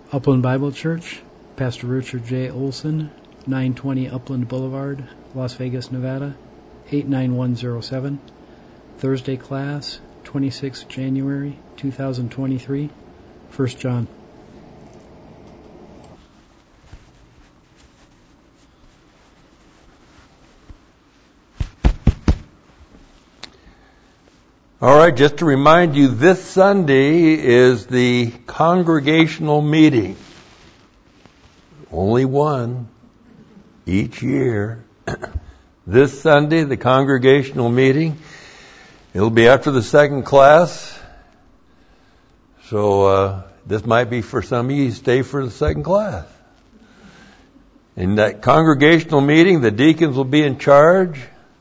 Upland Bible Church, Pastor Richard J. Olson, 920 Upland Boulevard, Las Vegas, Nevada, 89107. Thursday class, 26 January 2023, 1 John. All right, just to remind you, this Sunday is the congregational meeting. Only one each year. This Sunday, the congregational meeting. It'll be after the second class. So this might be for some of you, stay for the second class. In that congregational meeting, the deacons will be in charge.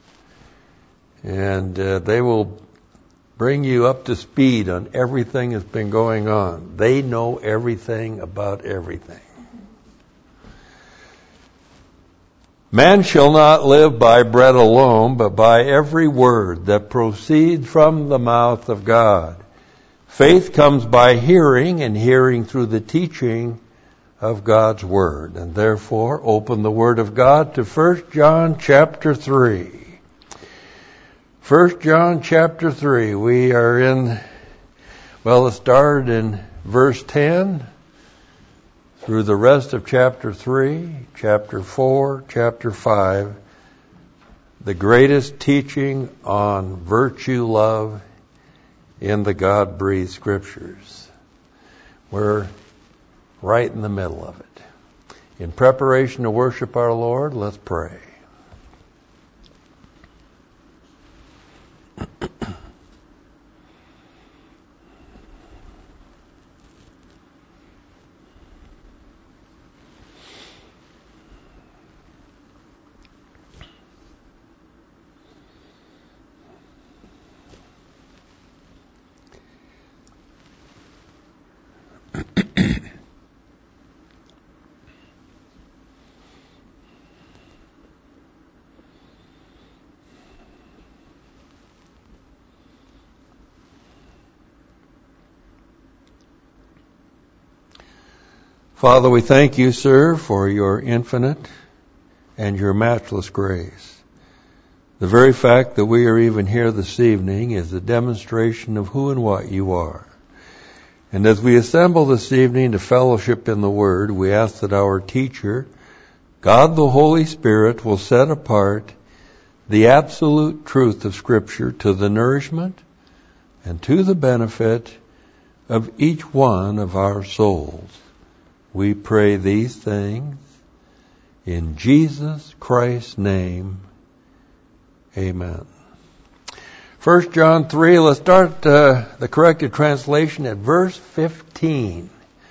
And they will bring you up to speed on everything that's been going on. They know everything about everything. Man shall not live by bread alone, but by every word that proceeds from the mouth of God. Faith comes by hearing, and hearing through the teaching of God's Word. And therefore, open the Word of God to 1 John chapter 3. 1 John chapter 3, we are in, well, it started in verse 10 through the rest of chapter 3, chapter 4, chapter 5, the greatest teaching on virtue love in the God-breathed Scriptures. We're right in the middle of it. In preparation to worship our Lord, let's pray. Father, we thank you, sir, for your infinite and your matchless grace. The very fact that we are even here this evening is a demonstration of who and what you are. And as we assemble this evening to fellowship in the Word, we ask that our teacher, God the Holy Spirit, will set apart the absolute truth of Scripture to the nourishment and to the benefit of each one of our souls. We pray these things in Jesus Christ's name. Amen. 1 John 3, let's start the corrected translation at verse 15.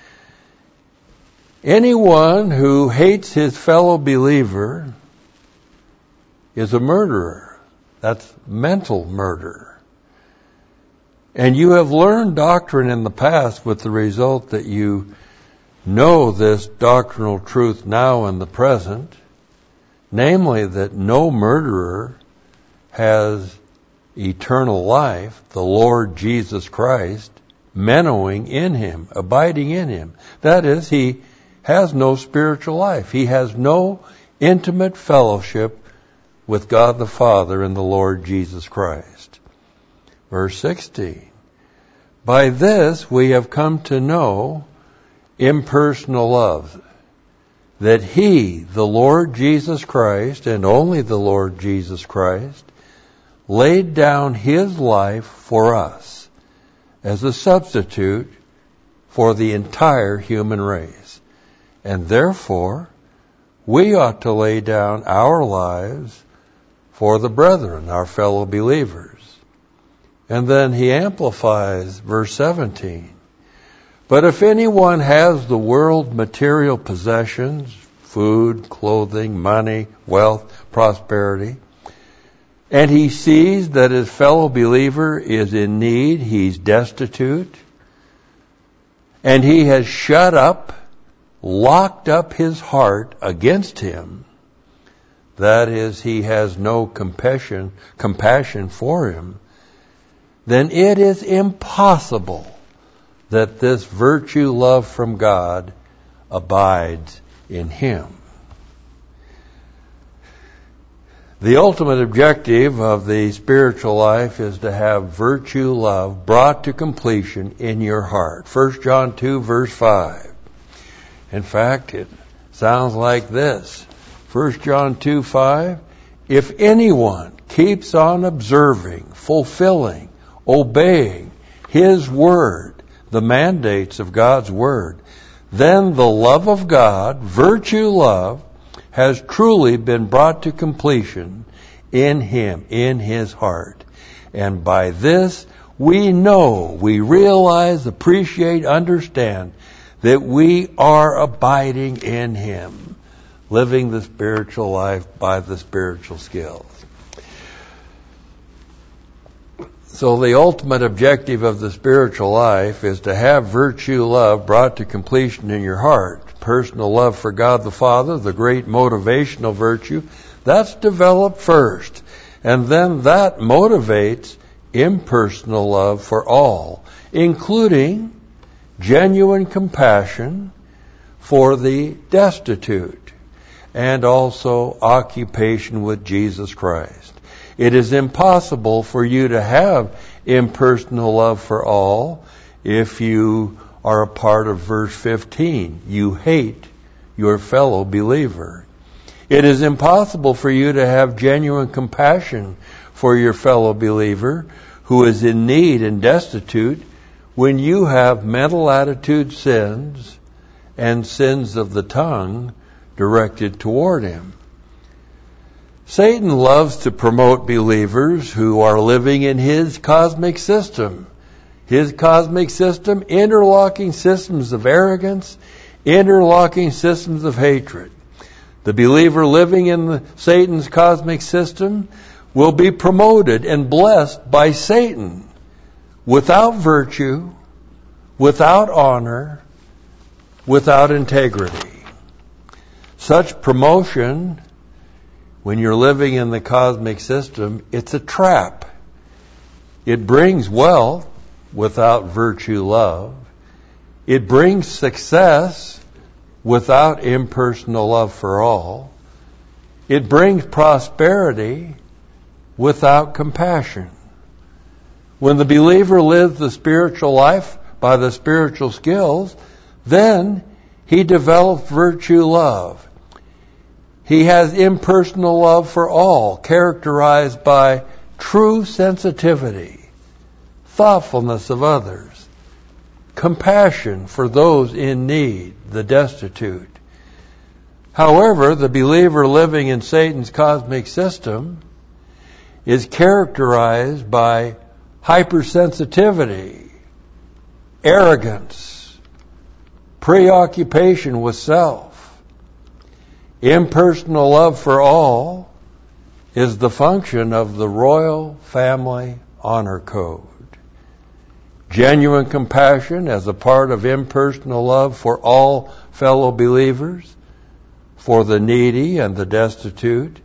Anyone who hates his fellow believer is a murderer. That's mental murder. And you have learned doctrine in the past with the result that you know this doctrinal truth now in the present, namely that no murderer has eternal life, the Lord Jesus Christ, mennowing in him, abiding in him. That is, he has no spiritual life. He has no intimate fellowship with God the Father and the Lord Jesus Christ. Verse 16. By this we have come to know impersonal love, that he, the Lord Jesus Christ, and only the Lord Jesus Christ, laid down his life for us as a substitute for the entire human race. And therefore, we ought to lay down our lives for the brethren, our fellow believers. And then he amplifies verse 17. But if anyone has the world material possessions, food, clothing, money, wealth, prosperity, and he sees that his fellow believer is in need, he's destitute, and he has shut up, locked up his heart against him, that is, he has no compassion for him, then it is impossible that this virtue love from God abides in Him. The ultimate objective of the spiritual life is to have virtue love brought to completion in your heart. 1 John 2 verse 5. In fact, it sounds like this. 1 John 2 5. If anyone keeps on observing, fulfilling, obeying His Word, the mandates of God's Word, then the love of God, virtue love, has truly been brought to completion in him, in his heart. And by this, we know, we realize, appreciate, understand that we are abiding in him, living the spiritual life by the spiritual skills. So the ultimate objective of the spiritual life is to have virtue love brought to completion in your heart. Personal love for God the Father, the great motivational virtue, that's developed first. And then that motivates impersonal love for all, including genuine compassion for the destitute and also occupation with Jesus Christ. It is impossible for you to have impersonal love for all if you are a part of verse 15. You hate your fellow believer. It is impossible for you to have genuine compassion for your fellow believer who is in need and destitute when you have mental attitude sins and sins of the tongue directed toward him. Satan loves to promote believers who are living in his cosmic system. His cosmic system, interlocking systems of arrogance, interlocking systems of hatred. The believer living in Satan's cosmic system will be promoted and blessed by Satan without virtue, without honor, without integrity. Such promotion, when you're living in the cosmic system, it's a trap. It brings wealth without virtue love. It brings success without impersonal love for all. It brings prosperity without compassion. When the believer lives the spiritual life by the spiritual skills, then he develops virtue love. He has impersonal love for all, characterized by true sensitivity, thoughtfulness of others, compassion for those in need, the destitute. However, the believer living in Satan's cosmic system is characterized by hypersensitivity, arrogance, preoccupation with self. Impersonal love for all is the function of the royal family honor code. Genuine compassion as a part of impersonal love for all fellow believers, for the needy and the destitute,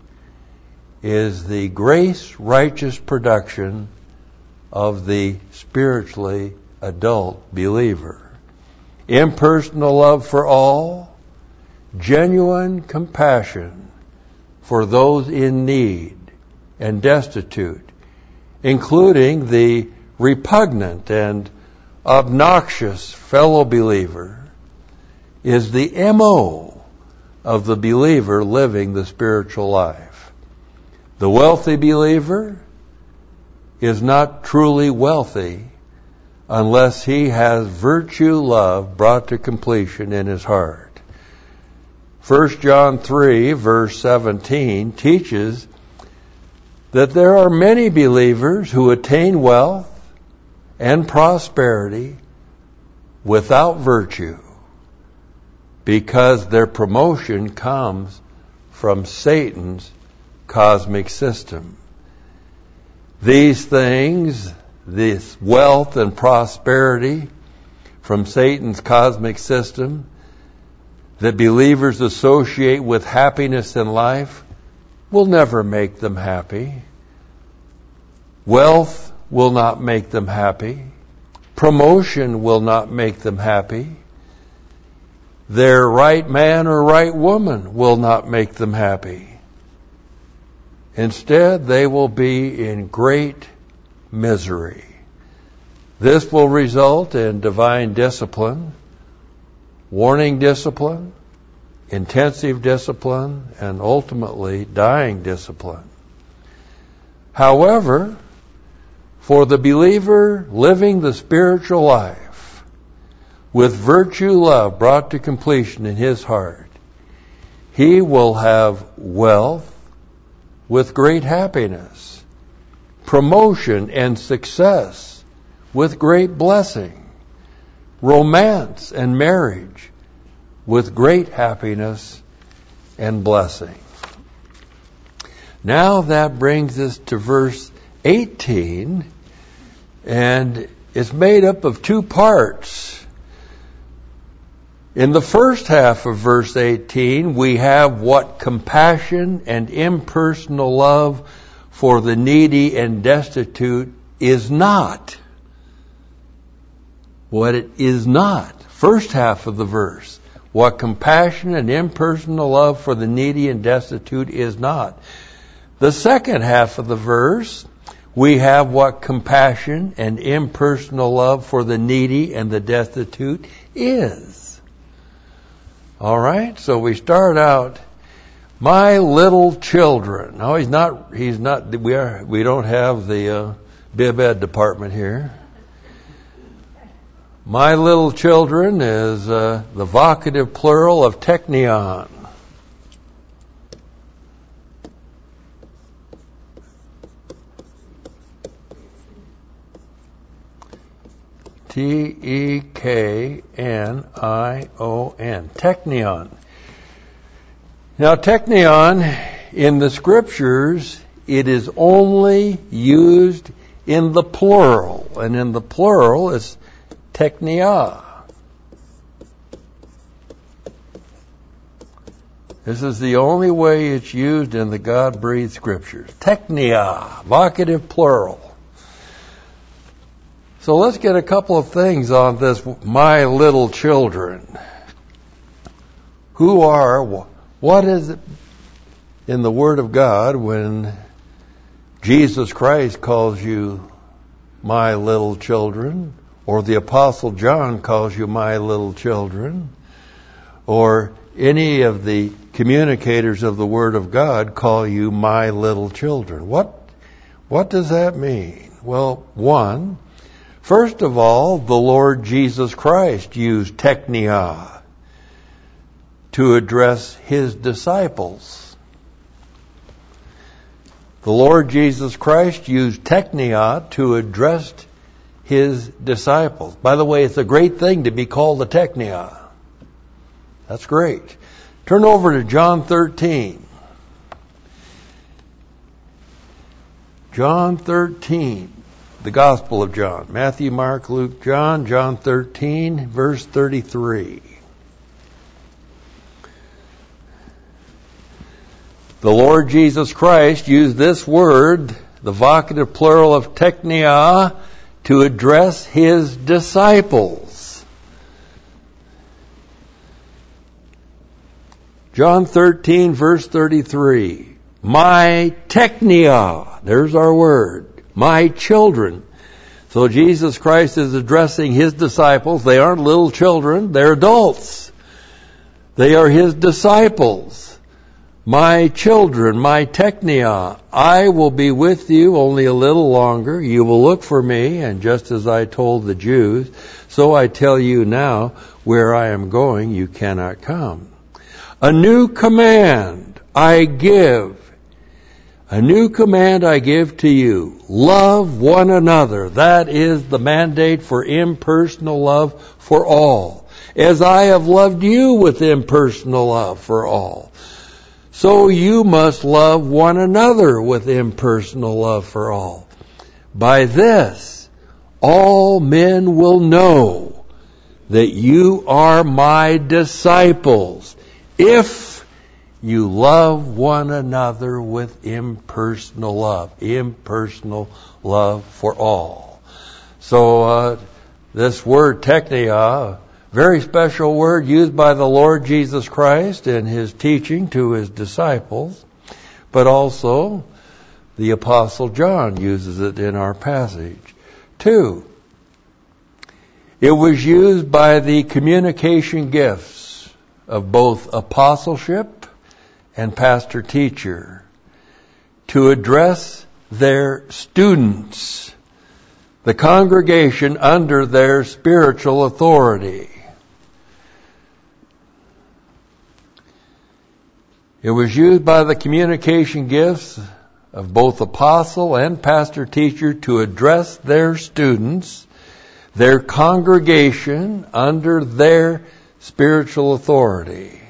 is the grace-righteous production of the spiritually adult believer. Impersonal love for all, genuine compassion for those in need and destitute, including the repugnant and obnoxious fellow believer, is the MO of the believer living the spiritual life. The wealthy believer is not truly wealthy unless he has virtue love brought to completion in his heart. 1 John 3 verse 17 teaches that there are many believers who attain wealth and prosperity without virtue because their promotion comes from Satan's cosmic system. These things, this wealth and prosperity from Satan's cosmic system that believers associate with happiness in life, will never make them happy. Wealth will not make them happy. Promotion will not make them happy. their right man or right woman will not make them happy. Instead, they will be in great misery. This will result in divine discipline, warning discipline, intensive discipline, and ultimately dying discipline. However, for the believer living the spiritual life with virtue love brought to completion in his heart, he will have wealth with great happiness, promotion and success with great blessing, romance and marriage with great happiness and blessing. Now that brings us to verse 18, and it's made up of two parts. In the first half of verse 18, we have what compassion and impersonal love for the needy and destitute is not. What it is not. First half of the verse. What compassion and impersonal love for the needy and destitute is not. The second half of the verse, we have what compassion and impersonal love for the needy and the destitute is. All right, so we start out, my little children. No, we don't have the bib ed department here. My little children is the vocative plural of teknion. Teknion. Teknion. Now, teknion in the scriptures, it is only used in the plural, and in the plural it's teknia. This is the only way it's used in the God-breathed scriptures. Teknia, vocative plural. So let's get a couple of things on this, my little children. What is it in the Word of God when Jesus Christ calls you my little children, or the Apostle John calls you my little children, or any of the communicators of the Word of God call you my little children? What does that mean? Well, first of all, the Lord Jesus Christ used teknia to address his disciples. The Lord Jesus Christ used teknia to address his disciples. By the way, it's a great thing to be called a teknia. That's great. Turn over to John 13. John 13. The Gospel of John. Matthew, Mark, Luke, John. John 13, verse 33. The Lord Jesus Christ used this word, the vocative plural of teknia, to address his disciples. John 13, verse 33. My teknia. There's our word. My children. So Jesus Christ is addressing his disciples. They aren't little children. They're adults. They are his disciples. My children, my teknia, I will be with you only a little longer. You will look for me, and just as I told the Jews, so I tell you now, where I am going, you cannot come. A new command I give to you. Love one another. That is the mandate for impersonal love for all. As I have loved you with impersonal love for all, so you must love one another with impersonal love for all. By this, all men will know that you are my disciples, if you love one another with impersonal love for all. So this word teknia, Very special word used by the Lord Jesus Christ in his teaching to his disciples, but also the Apostle John uses it in our passage. 2, it was used by the communication gifts of both apostleship and pastor-teacher to address their students, the congregation under their spiritual authority. It was used by the communication gifts of both apostle and pastor-teacher to address their students, their congregation under their spiritual authority.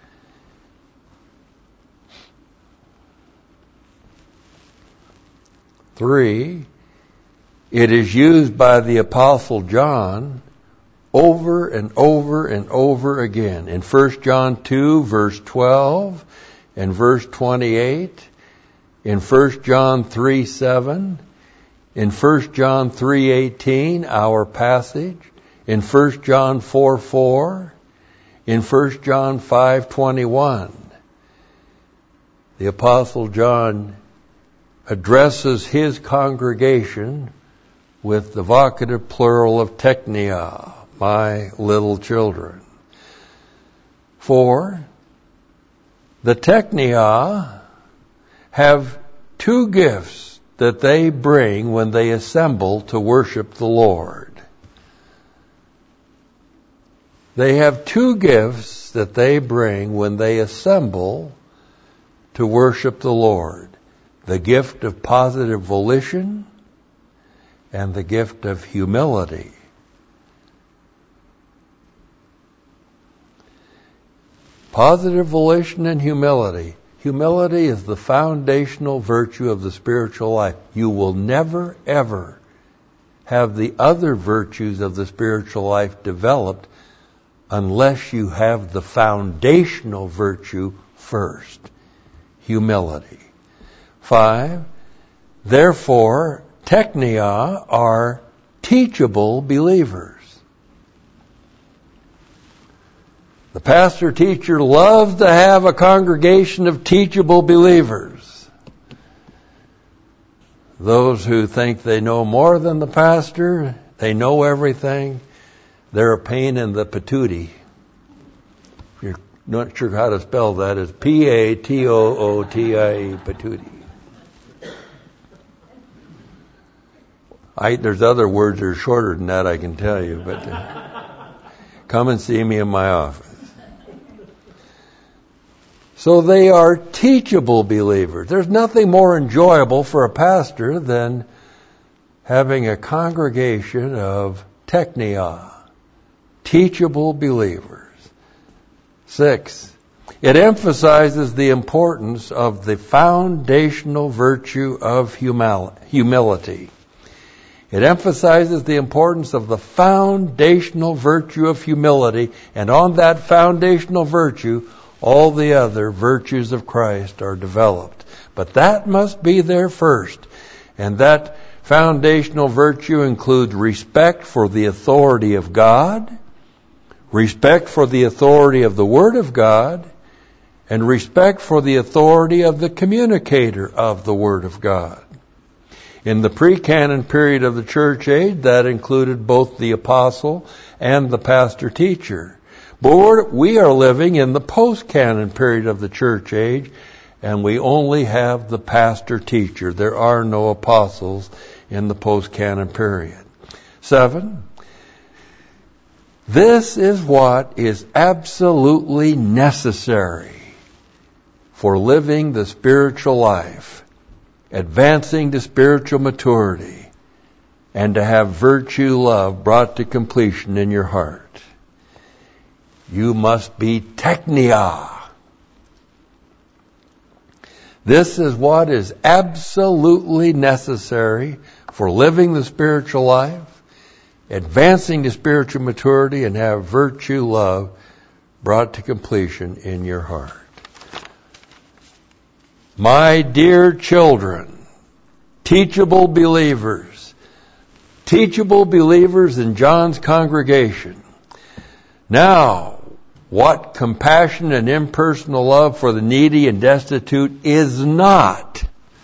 Three, it is used by the Apostle John over and over and over again. In 1 John 2, verse 12 and verse 28, in 1 John 3, 7, in 1 John 3:18, our passage, in 1 John 4:4, in 1 John 5:21. The Apostle John addresses his congregation with the vocative plural of teknia, my little children. 4, the teknia have 2 gifts that they bring when they assemble to worship the Lord. They have 2 gifts that they bring when they assemble to worship the Lord. The gift of positive volition and the gift of humility. Positive volition and humility. Humility is the foundational virtue of the spiritual life. You will never, ever have the other virtues of the spiritual life developed unless you have the foundational virtue first. Humility. 5, therefore, teknia are teachable believers. The pastor-teacher loves to have a congregation of teachable believers. Those who think they know more than the pastor, they know everything, they're a pain in the patootie. If you're not sure how to spell that, it's P-A-T-O-O-T-I-E, patootie. There's other words that are shorter than that, I can tell you, but come and see me in my office. So they are teachable believers. There's nothing more enjoyable for a pastor than having a congregation of teknia, teachable believers. 6, it emphasizes the importance of the foundational virtue of humility. It emphasizes the importance of the foundational virtue of humility, and on that foundational virtue, all the other virtues of Christ are developed. But that must be there first. And that foundational virtue includes respect for the authority of God, respect for the authority of the Word of God, and respect for the authority of the communicator of the Word of God. In the pre-canon period of the church age, that included both the apostle and the pastor-teacher. But we are living in the post-canon period of the church age, and we only have the pastor-teacher. There are no apostles in the post-canon period. 7, this is what is absolutely necessary for living the spiritual life, advancing to spiritual maturity, and to have virtue love brought to completion in your heart. You must be teknia. This is what is absolutely necessary for living the spiritual life, advancing to spiritual maturity, and have virtue love brought to completion in your heart. My dear children, teachable believers in John's congregation, Now, what compassion and impersonal love for the needy and destitute is not.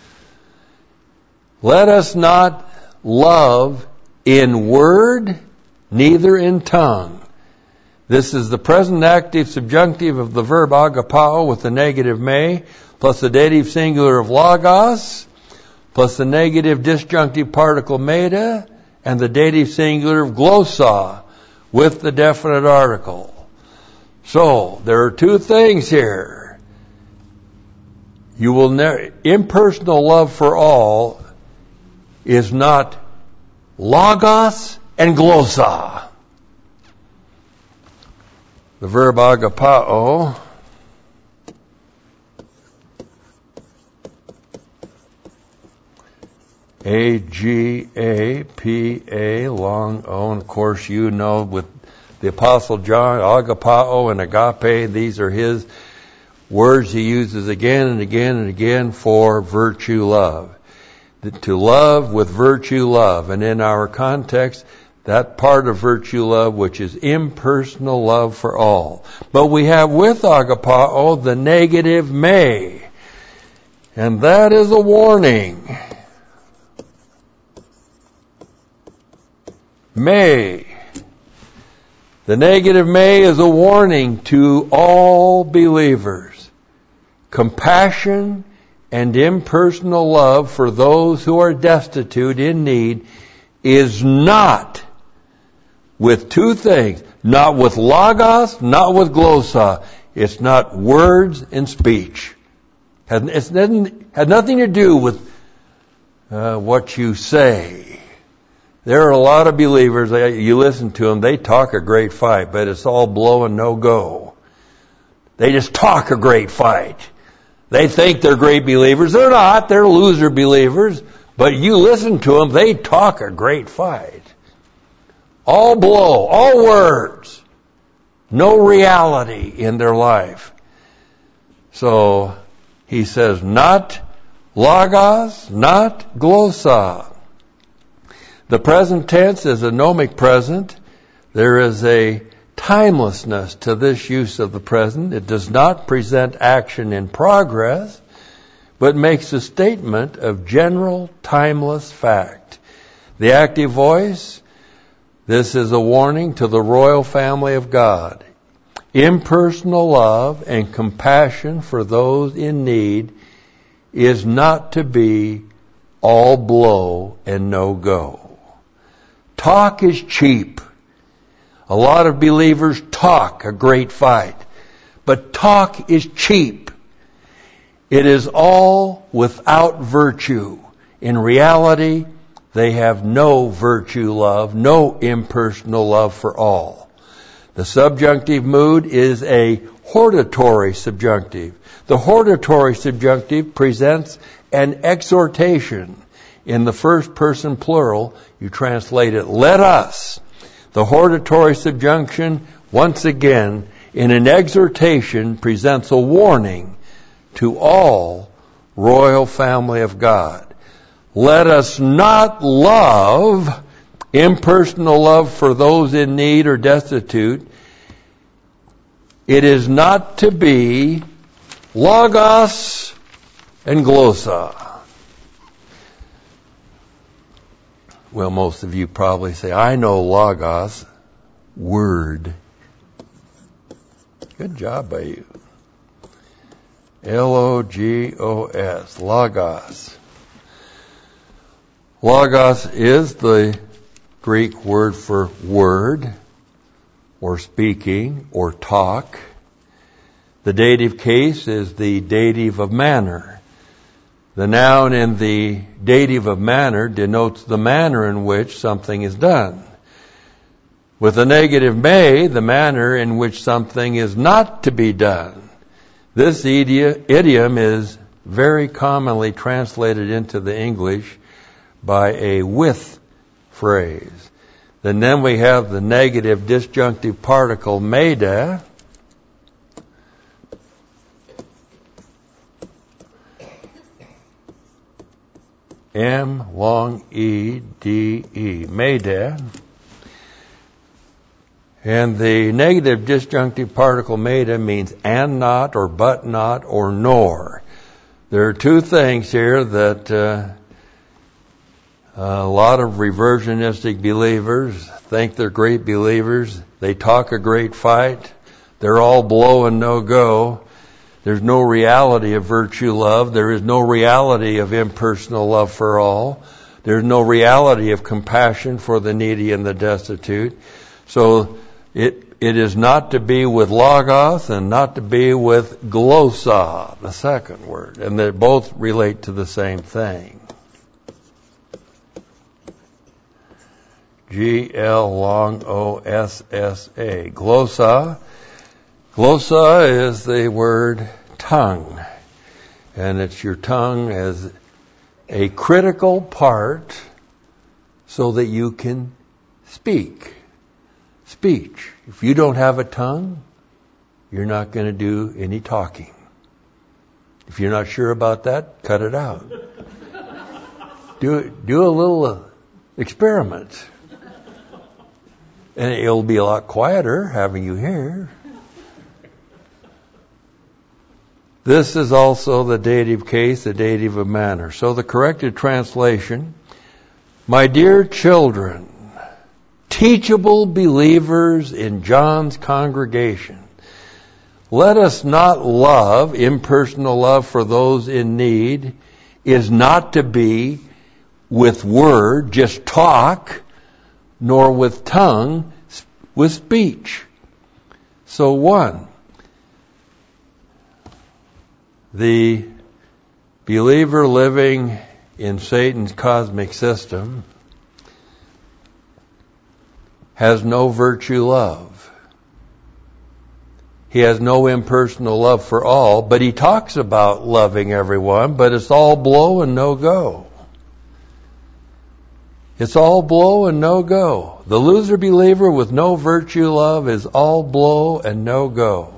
Let us not love in word, neither in tongue. This is the present active subjunctive of the verb agapao with the negative me, plus the dative singular of logos, plus the negative disjunctive particle meta, and the dative singular of glossa with the definite article. So, there are two things here. Impersonal love for all is not logos and glossa. The verb agapao A-G-A-P-A, long O, and of course you know with the Apostle John, agapao and agape, these are his words he uses again and again and again for virtue love. To love with virtue love. And in our context, that part of virtue love which is impersonal love for all. But we have with agapao the negative me. And that is a warning. Me. The negative me is a warning to all believers. Compassion and impersonal love for those who are destitute in need is not with two things. Not with logos, not with glossa. It's not words and speech. Had nothing to do with what you say. There are a lot of believers, you listen to them, they talk a great fight, but it's all blow and no go. They just talk a great fight. They think they're great believers. They're not. They're loser believers. But you listen to them, they talk a great fight. All blow, all words. No reality in their life. So, he says, not logos, not glossa. The present tense is a gnomic present. There is a timelessness to this use of the present. It does not present action in progress, but makes a statement of general, timeless fact. The active voice, this is a warning to the royal family of God. Impersonal love and compassion for those in need is not to be all blow and no go. Talk is cheap. A lot of believers talk a great fight, but talk is cheap. It is all without virtue. In reality, they have no virtue love, no impersonal love for all. The subjunctive mood is a hortatory subjunctive. The hortatory subjunctive presents an exhortation. In the first person plural, you translate it, let us. The hortatory subjunction, once again, in an exhortation, presents a warning to all royal family of God. Let us not love impersonal love for those in need or destitute. It is not to be logos and glossa. Well, most of you probably say, I know logos, word. Good job by you. L-O-G-O-S, logos. Logos is the Greek word for word, or speaking, or talk. The dative case is the dative of manner. The noun in the dative of manner denotes the manner in which something is done. With the negative me, the manner in which something is not to be done. This idiom is very commonly translated into the English by a with phrase. And then we have the negative disjunctive particle meda. M long E D E, mede. And the negative disjunctive particle meta means and not, or but not, or nor. There are two things here that a lot of reversionistic believers think they're great believers. They talk a great fight. They're all blow and no go. There's no reality of virtue love. There is no reality of impersonal love for all. There's no reality of compassion for the needy and the destitute. So it is not to be with logos and not to be with glossa, the second word. And they both relate to the same thing. Glossa. Glossa. Glossa is the word tongue. And it's your tongue as a critical part so that you can speak. Speech. If you don't have a tongue, you're not going to do any talking. If you're not sure about that, cut it out. Do a little experiment. And it'll be a lot quieter having you here. This is also the dative case, the dative of manner. So the corrected translation, my dear children, teachable believers in John's congregation, let us not love, impersonal love for those in need, is not to be with word, just talk, nor with tongue, with speech. So one, the believer living in Satan's cosmic system has no virtue love. He has no impersonal love for all, but he talks about loving everyone, but it's all blow and no go. It's all blow and no go. The loser believer with no virtue love is all blow and no go.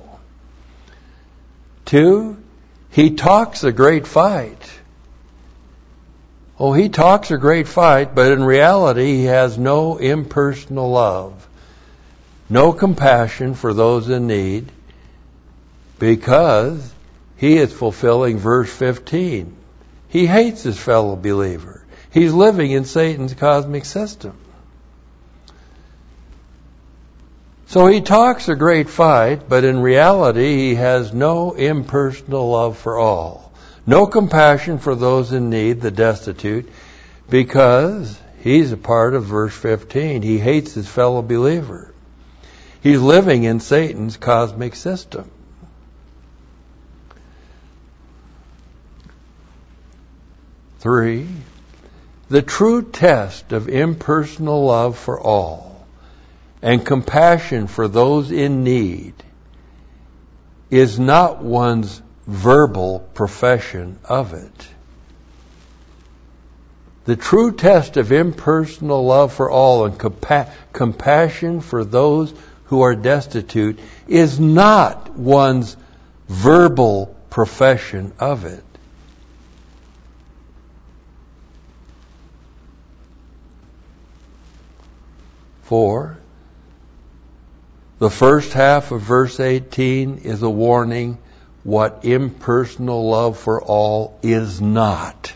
2, he talks a great fight. Oh, he talks a great fight, but in reality he has no impersonal love, no compassion for those in need, because he is fulfilling verse 15. He hates his fellow believer. He's living in Satan's cosmic system. So he talks a great fight, but in reality he has no impersonal love for all. No compassion for those in need, the destitute, because he's a part of verse 15. He hates his fellow believer. He's living in Satan's cosmic system. Three, the true test of impersonal love for all and compassion for those in need is not one's verbal profession of it. The true test of impersonal love for all and compassion for those who are destitute is not one's verbal profession of it. 4, the first half of verse 18 is a warning what impersonal love for all is not.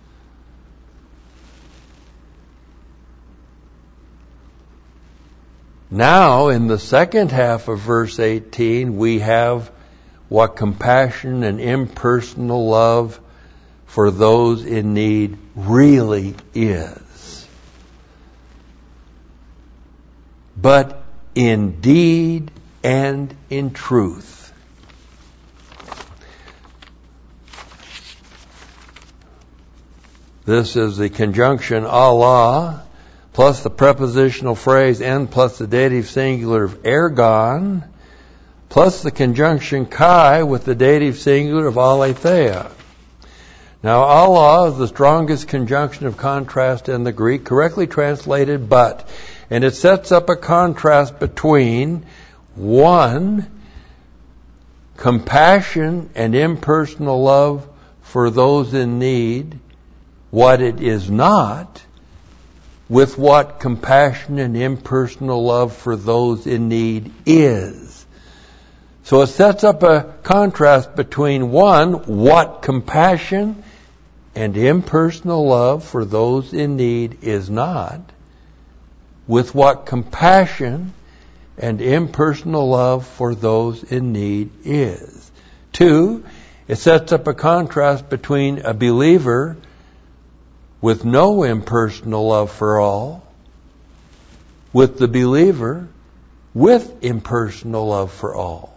Now, in the second half of verse 18, we have what compassion and impersonal love for those in need really is. But in deed and in truth. This is the conjunction Allah plus the prepositional phrase and plus the dative singular of ergon plus the conjunction kai with the dative singular of aletheia. Now Allah is the strongest conjunction of contrast in the Greek, correctly translated but. And it sets up a contrast between, 1, compassion and impersonal love for those in need, what it is not, with what compassion and impersonal love for those in need is. So it sets up a contrast between one, what compassion and impersonal love for those in need is not, with what compassion and impersonal love for those in need is. Two, it sets up a contrast between a believer with no impersonal love for all, with the believer with impersonal love for all.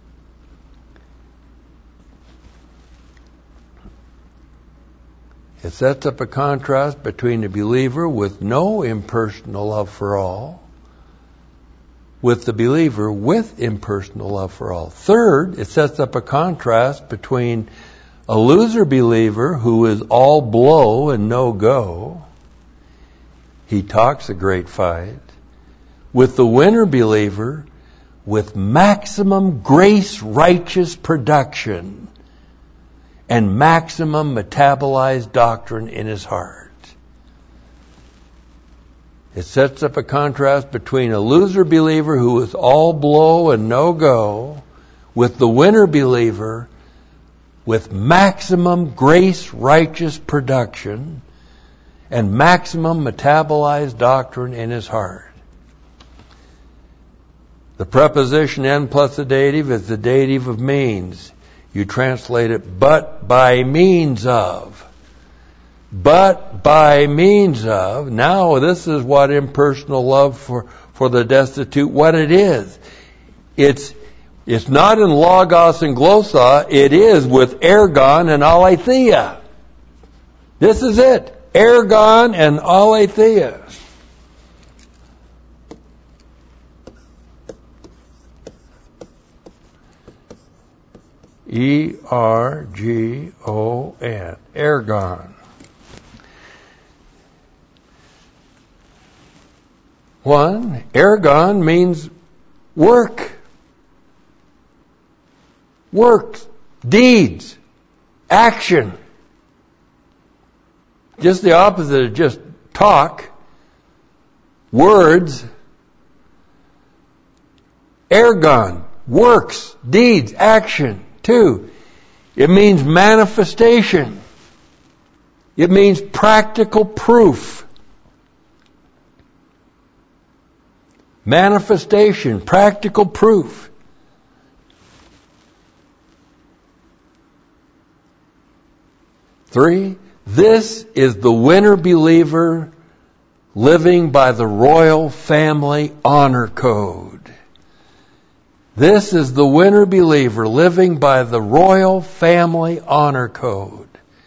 It sets up a contrast between a believer with no impersonal love for all, with the believer with impersonal love for all. Third, it sets up a contrast between a loser believer who is all blow and no go, he talks a great fight, with the winner believer with maximum grace righteous production and maximum metabolized doctrine in his heart. It sets up a contrast between a loser believer who is all blow and no go with the winner believer with maximum grace righteous production and maximum metabolized doctrine in his heart. The preposition "and" plus the dative is the dative of means. You translate it, but by means of. But by means of. Now this is what impersonal love for the destitute, what it is. It's not in logos and glossa, it is with ergon and aletheia. This is it. Ergon and aletheia. E-R-G-O-N. Ergon. One, ergon means work. Works, deeds, action. Just the opposite of just talk. Words. Ergon, works, deeds, action. Two, it means manifestation. It means practical proof. Manifestation, practical proof. Three, this is the winner believer living by the royal family honor code. This is the winner believer living by the royal family honor code.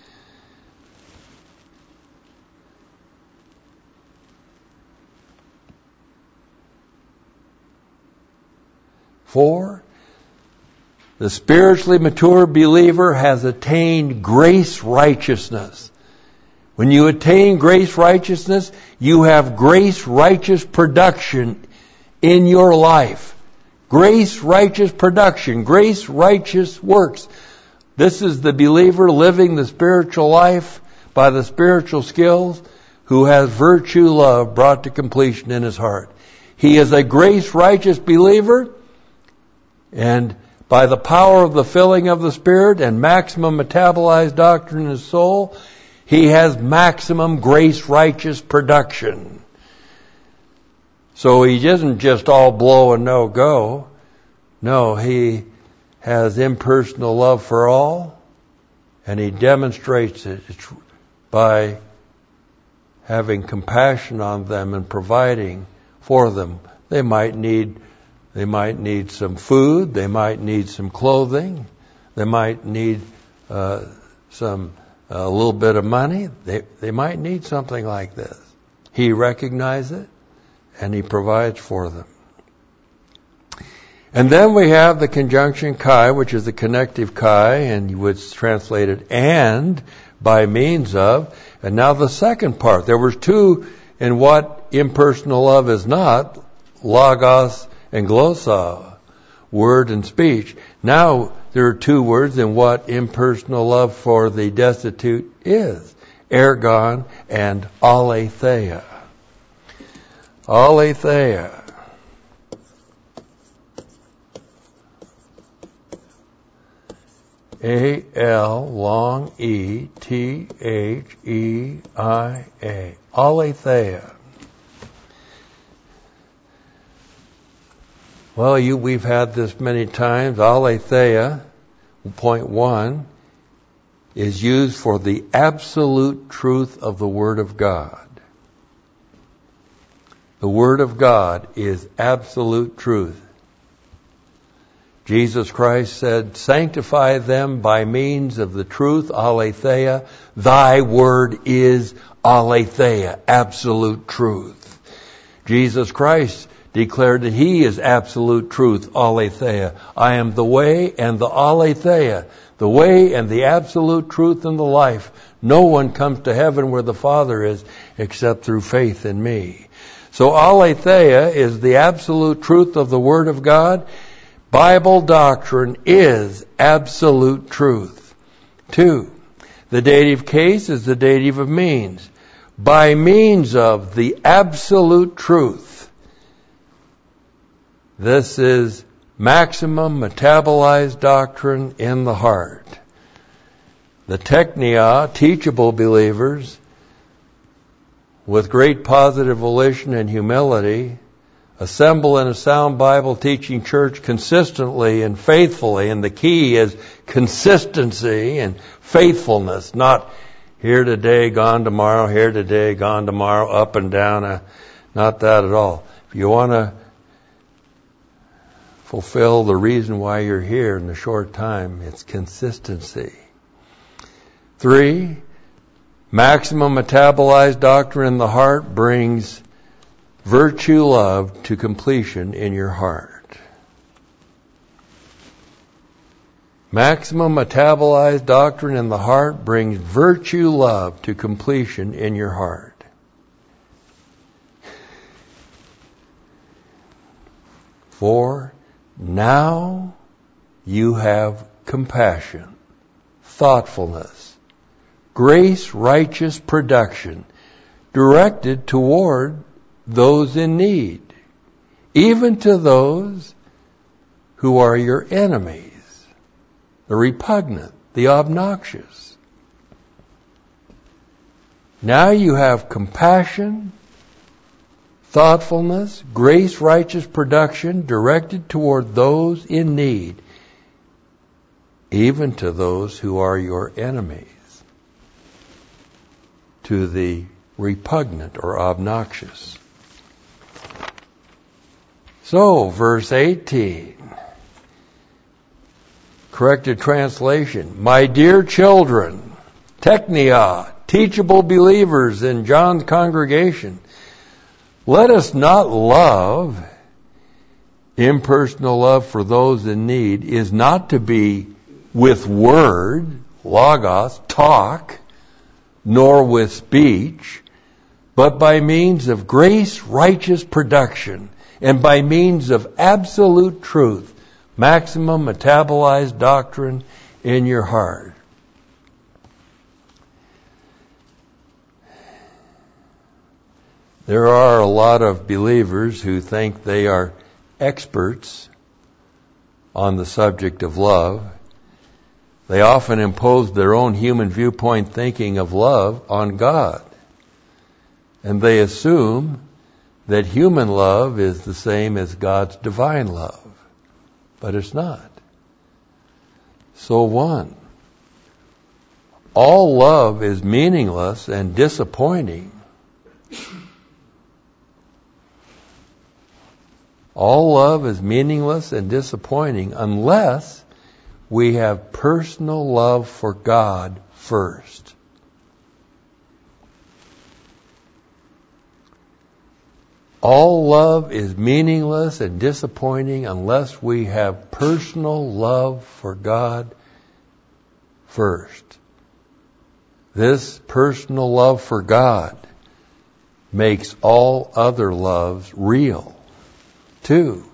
Four, the spiritually mature believer has attained grace righteousness. When you attain grace righteousness, you have grace righteous production in your life. Grace righteous production, grace righteous works. This is the believer living the spiritual life by the spiritual skills who has virtue love brought to completion in his heart. He is a grace righteous believer, and by the power of the filling of the Spirit and maximum metabolized doctrine in his soul, he has maximum grace righteous production. So he isn't just all blow and no go. No, he has impersonal love for all, and he demonstrates it by having compassion on them and providing for them. They might need some food, they might need some clothing, they might need a little bit of money. They might need something like this. He recognizes it, and he provides for them. And then we have the conjunction kai, which is the connective kai, and you would translate it and by means of. And now the second part. There was two in what impersonal love is not, logos and glossa, word and speech. Now there are two words in what impersonal love for the destitute is, ergon and aletheia. Aletheia. A-L long E-T-H-E-I-A. Aletheia. Well, we've had this many times. Aletheia, point 1, is used for the absolute truth of the Word of God. The Word of God is absolute truth. Jesus Christ said, sanctify them by means of the truth, aletheia. Thy word is aletheia, absolute truth. Jesus Christ declared that He is absolute truth, aletheia. I am the way and the aletheia, the way and the absolute truth and the life. No one comes to heaven where the Father is except through faith in me. So aletheia is the absolute truth of the Word of God. Bible doctrine is absolute truth. 2, the dative case is the dative of means. By means of the absolute truth. This is maximum metabolized doctrine in the heart. The technia, teachable believers, with great positive volition and humility, assemble in a sound Bible teaching church consistently and faithfully. And the key is consistency and faithfulness, not here today, gone tomorrow, here today, gone tomorrow, up and down. Not that at all. If you want to fulfill the reason why you're here in a short time, it's consistency. 3, maximum metabolized doctrine in the heart brings virtue love to completion in your heart. Maximum metabolized doctrine in the heart brings virtue love to completion in your heart. 4, now you have compassion, thoughtfulness, grace, righteous production, directed toward those in need, even to those who are your enemies, the repugnant, the obnoxious. Now you have compassion, thoughtfulness, grace, righteous production, directed toward those in need, even to those who are your enemies, to the repugnant or obnoxious. So, verse 18, corrected translation. My dear children, technia, teachable believers in John's congregation, let us not love, impersonal love for those in need is not to be with word, logos, talk, nor with speech, but by means of grace, righteous production, and by means of absolute truth, maximum metabolized doctrine in your heart. There are a lot of believers who think they are experts on the subject of love. They often impose their own human viewpoint thinking of love on God. And they assume that human love is the same as God's divine love. But it's not. So 1, all love is meaningless and disappointing. All love is meaningless and disappointing unless we have personal love for God first. All love is meaningless and disappointing unless we have personal love for God first. This personal love for God makes all other loves real. 2,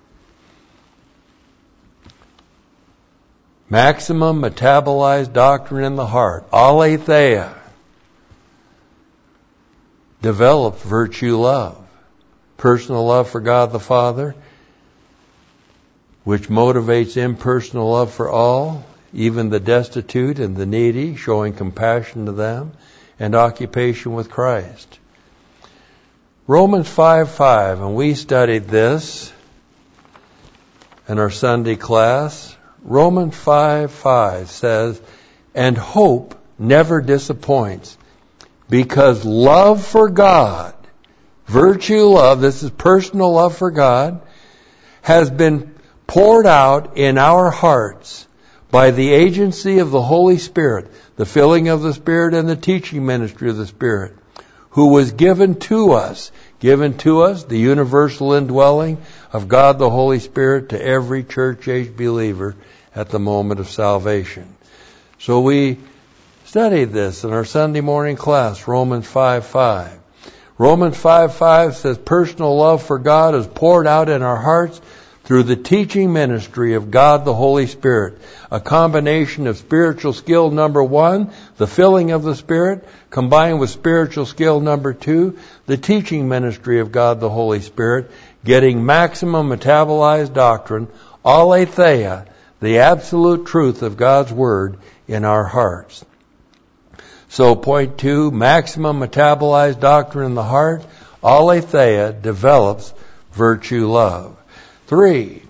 maximum metabolized doctrine in the heart, aletheia, develops virtue love. personal love for God the Father, which motivates impersonal love for all, even the destitute and the needy, showing compassion to them, and occupation with Christ. Romans 5:5, and we studied this in our Sunday class. Romans 5:5 says, and hope never disappoints, because love for God, virtue love, this is personal love for God, has been poured out in our hearts by the agency of the Holy Spirit, the filling of the Spirit and the teaching ministry of the Spirit, who was given to us, the universal indwelling of God the Holy Spirit to every church-age believer at the moment of salvation. So we studied this in our Sunday morning class, Romans 5:5. Romans 5:5 says personal love for God is poured out in our hearts through the teaching ministry of God the Holy Spirit, a combination of spiritual skill number 1, the filling of the Spirit, combined with spiritual skill number 2, the teaching ministry of God the Holy Spirit, getting maximum metabolized doctrine, aletheia, the absolute truth of God's Word in our hearts. So point 2, maximum metabolized doctrine in the heart, aletheia, develops virtue love. 3,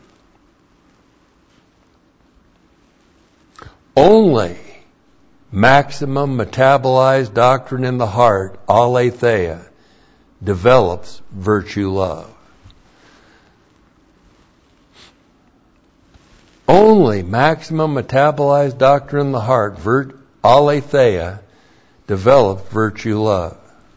only maximum metabolized doctrine in the heart, aletheia, develops virtue love. Only maximum metabolized doctrine in the heart, aletheia, develops virtue love.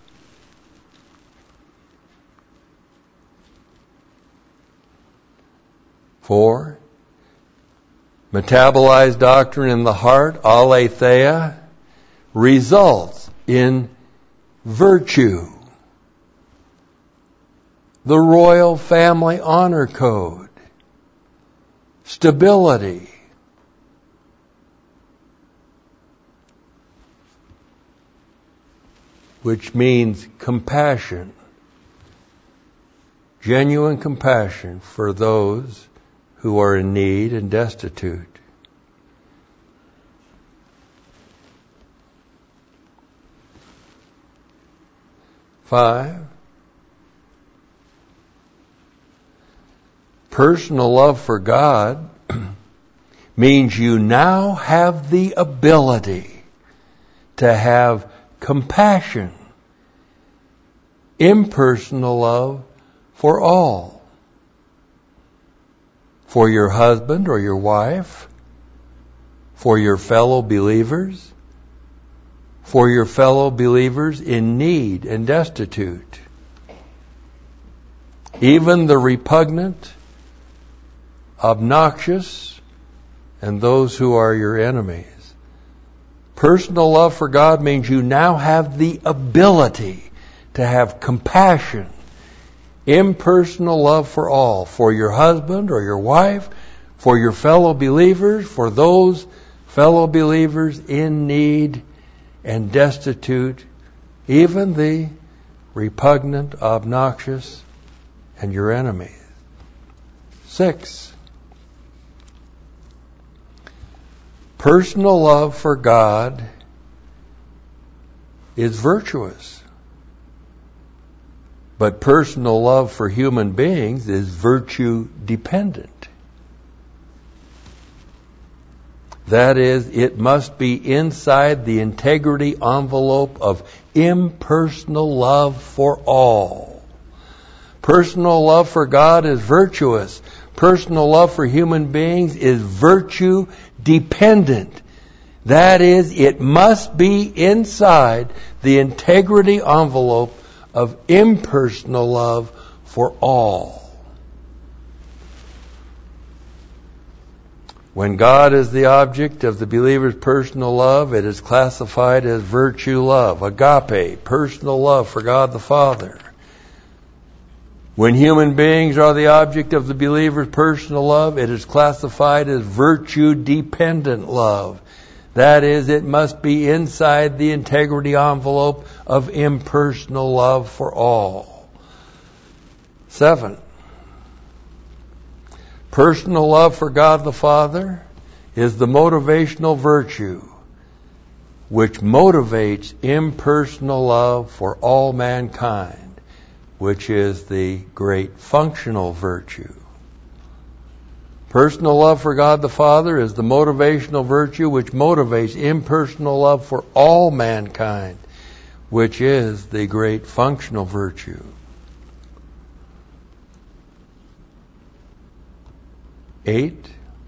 4, metabolized doctrine in the heart, aletheia, results in virtue. The royal family honor code, stability, which means compassion, genuine compassion for those who are in need and destitute. 5, personal love for God means you now have the ability to have compassion, impersonal love for all. For your husband or your wife, for your fellow believers, for your fellow believers in need and destitute, even the repugnant, obnoxious, and those who are your enemies. Personal love for God means you now have the ability to have compassion, impersonal love for all, for your husband or your wife, for your fellow believers, for those fellow believers in need and destitute, even the repugnant, obnoxious, and your enemies. 6, personal love for God is virtuous. But personal love for human beings is virtue dependent. That is, it must be inside the integrity envelope of impersonal love for all. Personal love for God is virtuous. Personal love for human beings is virtue dependent. That is, it must be inside the integrity envelope of impersonal love for all. When God is the object of the believer's personal love, it is classified as virtue love, agape, personal love for God the Father. When human beings are the object of the believer's personal love, it is classified as virtue-dependent love. That is, it must be inside the integrity envelope of impersonal love for all. 7. Personal love for God the Father is the motivational virtue which motivates impersonal love for all mankind, which is the great functional virtue. Personal love for God the Father is the motivational virtue which motivates impersonal love for all mankind, which is the great functional virtue. Eight.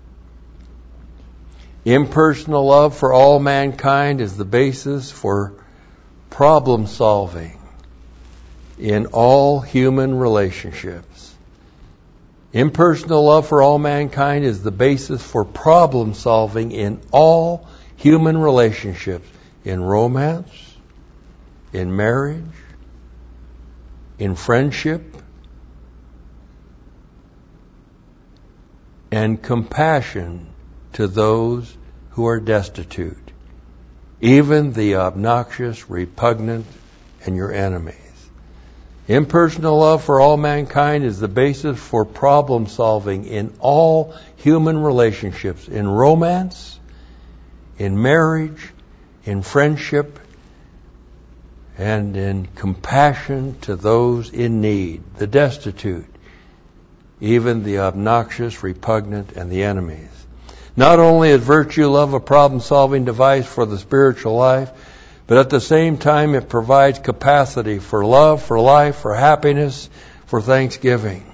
Impersonal love for all mankind is the basis for problem solving in all human relationships. Impersonal love for all mankind is the basis for problem solving in all human relationships, in romance, in marriage, in friendship, and compassion to those who are destitute, even the obnoxious, repugnant, and your enemies. Impersonal love for all mankind is the basis for problem solving in all human relationships, in romance, in marriage, in friendship, and in compassion to those in need, the destitute, even the obnoxious, repugnant, and the enemies. Not only is virtue love a problem-solving device for the spiritual life, but at the same time it provides capacity for love, for life, for happiness, for thanksgiving.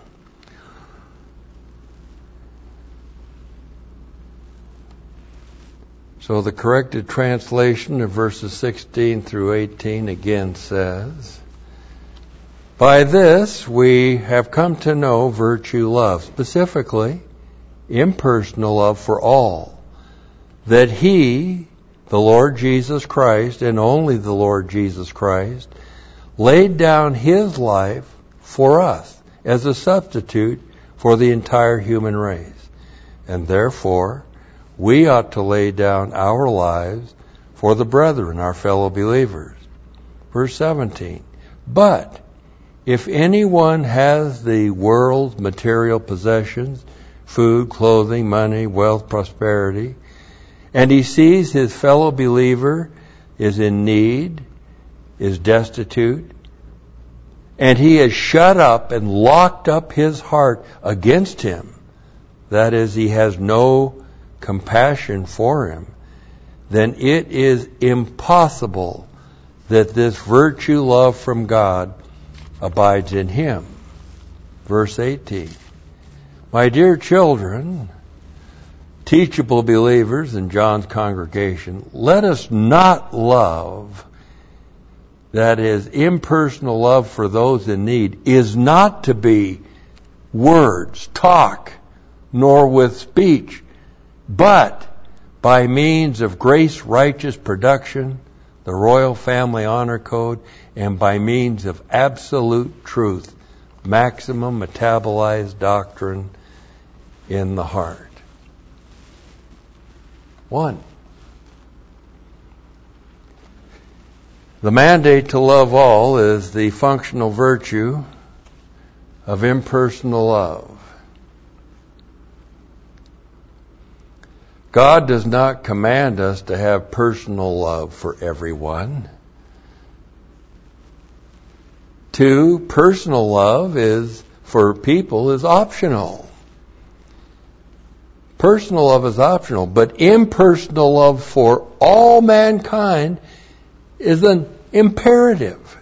So the corrected translation of verses 16 through 18 again says, "By this we have come to know virtue love, specifically impersonal love for all, that He, the Lord Jesus Christ, and only the Lord Jesus Christ, laid down His life for us as a substitute for the entire human race. And therefore, we ought to lay down our lives for the brethren, our fellow believers." Verse 17, "But if anyone has the world's material possessions, food, clothing, money, wealth, prosperity, and he sees his fellow believer is in need, is destitute, and he has shut up and locked up his heart against him, that is, he has no compassion for him, then it is impossible that this virtue love from God abides in him." Verse 18, "My dear children, teachable believers in John's congregation, let us not love, that is, impersonal love for those in need, is not to be words, talk, nor with speech, but by means of grace-righteous production, the royal family honor code, and by means of absolute truth, maximum metabolized doctrine in the heart." 1. The mandate to love all is the functional virtue of impersonal love. God does not command us to have personal love for everyone. 2, personal love is for people is optional. Personal love is optional, but impersonal love for all mankind is an imperative.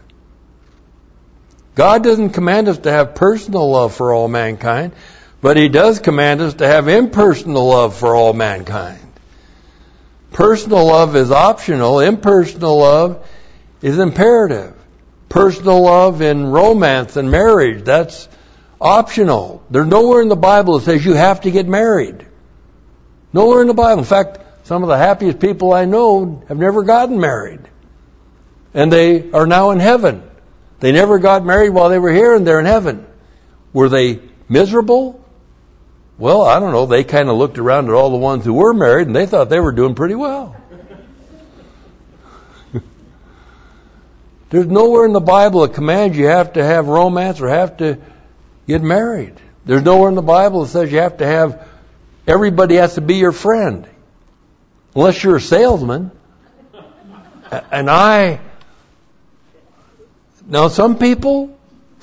God doesn't command us to have personal love for all mankind, but He does command us to have impersonal love for all mankind. Personal love is optional. Impersonal love is imperative. Personal love in romance and marriage, that's optional. There's nowhere in the Bible that says you have to get married. Nowhere in the Bible. In fact, some of the happiest people I know have never gotten married. And they are now in heaven. They never got married while they were here, and they're in heaven. Were they miserable? Well, I don't know. They kind of looked around at all the ones who were married, and they thought they were doing pretty well. There's nowhere in the Bible that commands you have to have romance or have to, get married. There's nowhere in the Bible that says you have to have, everybody has to be your friend. Unless you're a salesman. And now some people,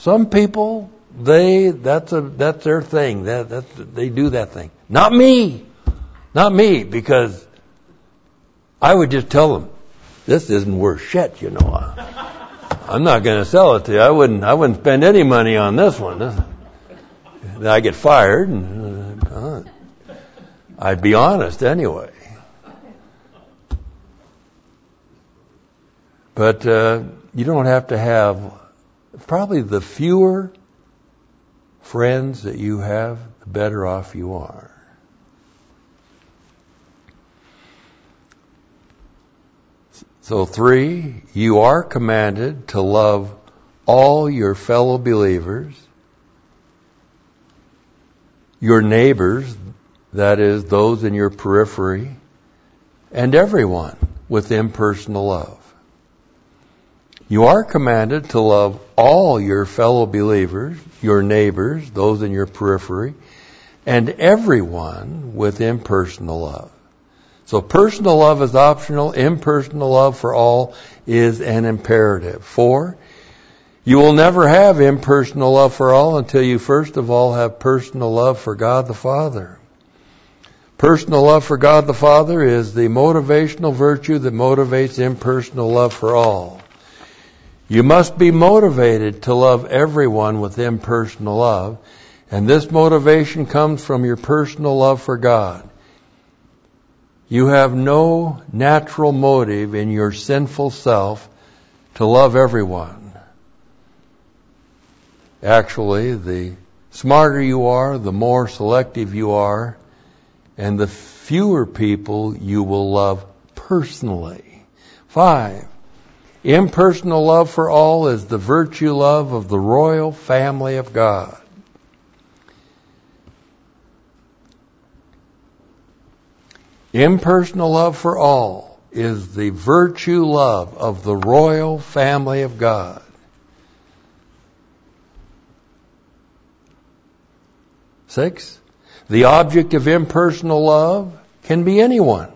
that's their thing. They do that thing. Not me, because I would just tell them, this isn't worth shit, you know. I'm not going to sell it to you. I wouldn't spend any money on this one. Then I get fired, and I'd be honest anyway. But you don't have to have, probably the fewer friends that you have, the better off you are. So 3, you are commanded to love all your fellow believers, your neighbors, that is, those in your periphery, and everyone with impersonal love. You are commanded to love all your fellow believers, your neighbors, those in your periphery, and everyone with impersonal love. So personal love is optional. Impersonal love for all is an imperative. 4, you will never have impersonal love for all until you first of all have personal love for God the Father. Personal love for God the Father is the motivational virtue that motivates impersonal love for all. You must be motivated to love everyone with impersonal love, and this motivation comes from your personal love for God. You have no natural motive in your sinful self to love everyone. Actually, the smarter you are, the more selective you are, and the fewer people you will love personally. 5, impersonal love for all is the virtue love of the royal family of God. Impersonal love for all is the virtue love of the royal family of God. 6, the object of impersonal love can be anyone.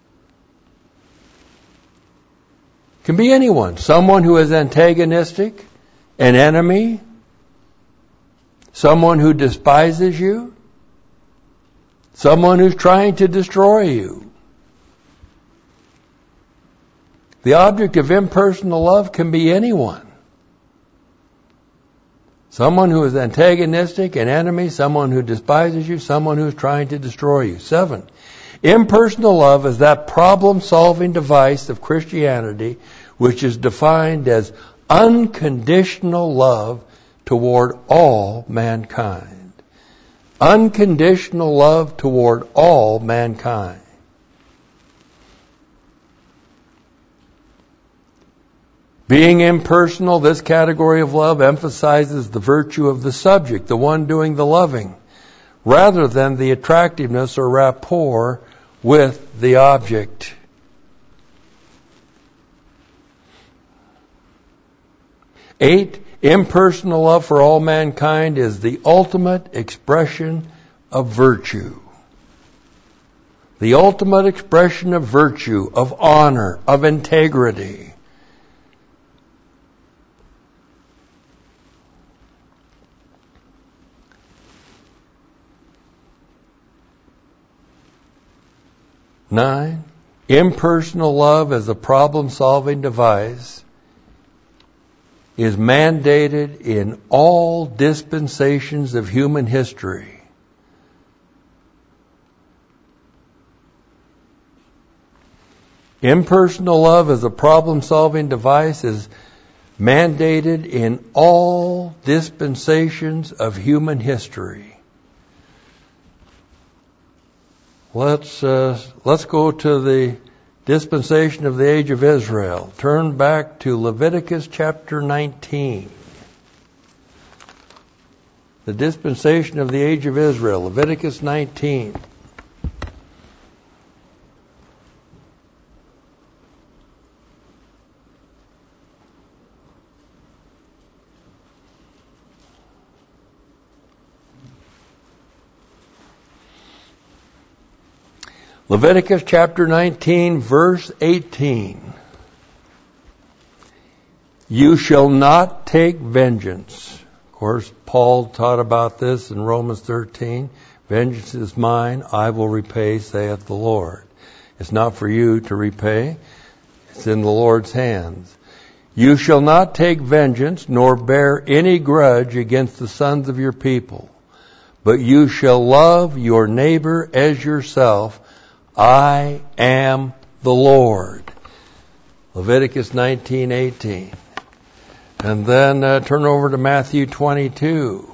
Can be anyone. Someone who is antagonistic, an enemy, someone who despises you, someone who's trying to destroy you. The object of impersonal love can be anyone. Someone who is antagonistic, an enemy, someone who despises you, someone who's trying to destroy you. 7, impersonal love is that problem-solving device of Christianity which is defined as unconditional love toward all mankind. Unconditional love toward all mankind. Being impersonal, this category of love emphasizes the virtue of the subject, the one doing the loving, rather than the attractiveness or rapport with the object. Eight, impersonal love for all mankind is the ultimate expression of virtue. The ultimate expression of virtue, of honor, of integrity. Nine, impersonal love as a problem-solving device is mandated in all dispensations of human history. Impersonal love as a problem-solving device is mandated in all dispensations of human history. Let's go to the dispensation of the age of Israel. Turn back to Leviticus chapter 19. The dispensation of the age of Israel, Leviticus 19. Leviticus chapter 19, verse 18. You shall not take vengeance. Of course, Paul taught about this in Romans 13. Vengeance is mine, I will repay, saith the Lord. It's not for you to repay. It's in the Lord's hands. You shall not take vengeance, nor bear any grudge against the sons of your people, but you shall love your neighbor as yourself. I am the Lord. Leviticus 19:18. And then turn over to Matthew 22.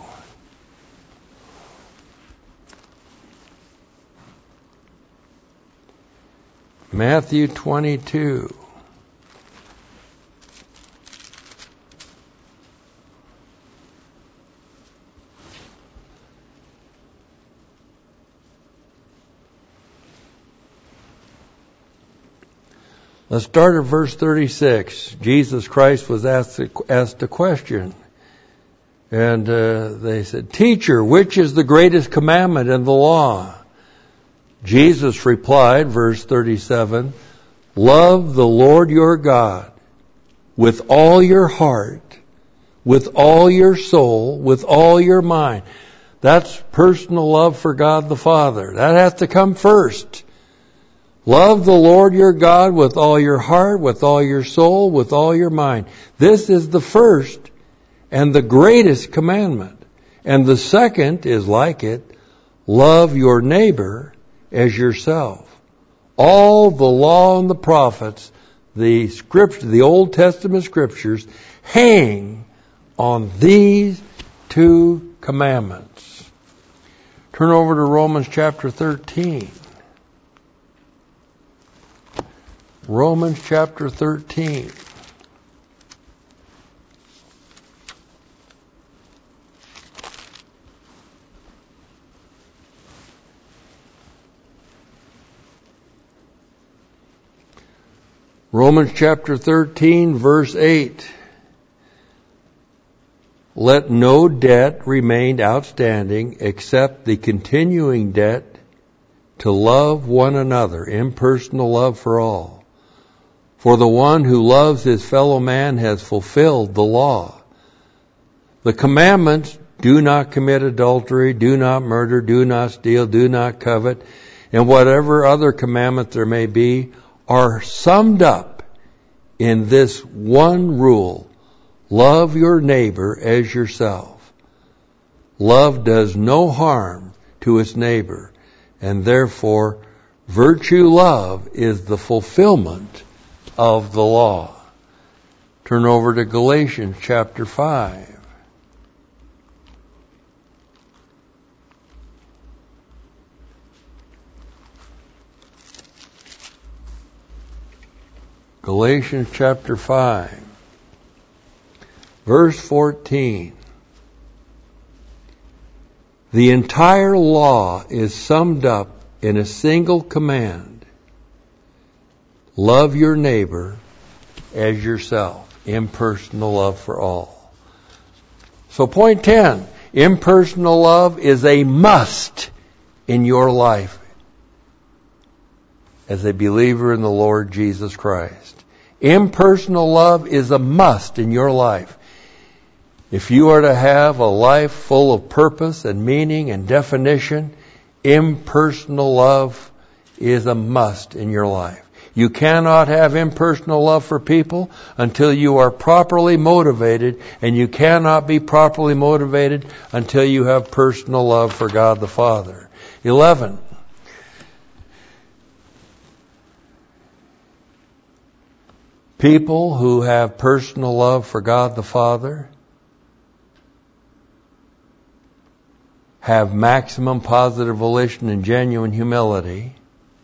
Matthew 22. Let's start at verse 36. Jesus Christ was asked a question. And they said, Teacher, which is the greatest commandment in the law? Jesus replied, verse 37, Love the Lord your God with all your heart, with all your soul, with all your mind. That's personal love for God the Father. That has to come first. Love the Lord your God with all your heart, with all your soul, with all your mind. This is the first and the greatest commandment. And the second is like it, love your neighbor as yourself. All the law and the prophets, the scripture, the Old Testament scriptures, hang on these two commandments. Turn over to Romans chapter 13. Romans chapter 13. Romans chapter 13, verse 8. Let no debt remain outstanding except the continuing debt to love one another, impersonal love for all. For the one who loves his fellow man has fulfilled the law. The commandments, do not commit adultery, do not murder, do not steal, do not covet, and whatever other commandments there may be, are summed up in this one rule. Love your neighbor as yourself. Love does no harm to its neighbor, and therefore virtue love is the fulfillment of the law. Turn over to Galatians chapter 5. Galatians chapter 5, verse 14. The entire law is summed up in a single command. Love your neighbor as yourself. Impersonal love for all. So point 10, impersonal love is a must in your life as a believer in the Lord Jesus Christ. Impersonal love is a must in your life. If you are to have a life full of purpose and meaning and definition, impersonal love is a must in your life. You cannot have impersonal love for people until you are properly motivated, and you cannot be properly motivated until you have personal love for God the Father. 11. People who have personal love for God the Father have maximum positive volition and genuine humility,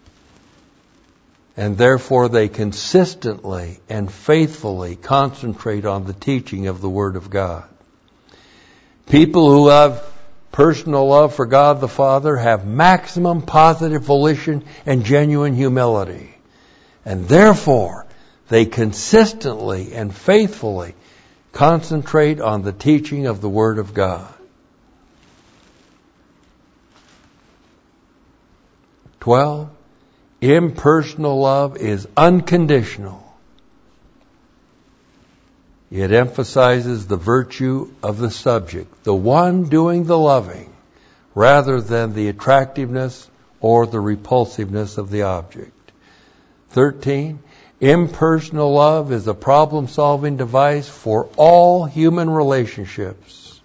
and therefore they consistently and faithfully concentrate on the teaching of the Word of God. People who have personal love for God the Father have maximum positive volition and genuine humility, and therefore they consistently and faithfully concentrate on the teaching of the Word of God. 12. Impersonal love is unconditional. It emphasizes the virtue of the subject, the one doing the loving, rather than the attractiveness or the repulsiveness of the object. 13. Impersonal love is a problem-solving device for all human relationships.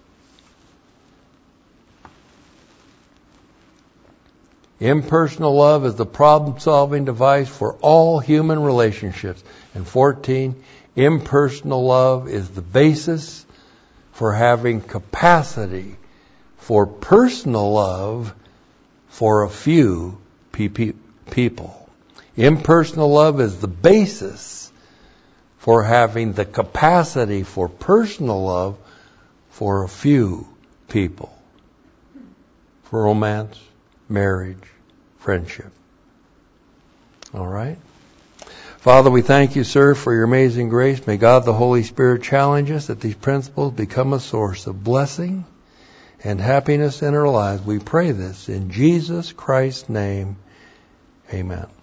Impersonal love is the problem-solving device for all human relationships. And 14. Impersonal love is the basis for having capacity for personal love for a few people. Impersonal love is the basis for having the capacity for personal love for a few people. For romance, marriage, friendship. All right? Father, we thank you, sir, for your amazing grace. May God the Holy Spirit challenge us that these principles become a source of blessing and happiness in our lives. We pray this in Jesus Christ's name. Amen.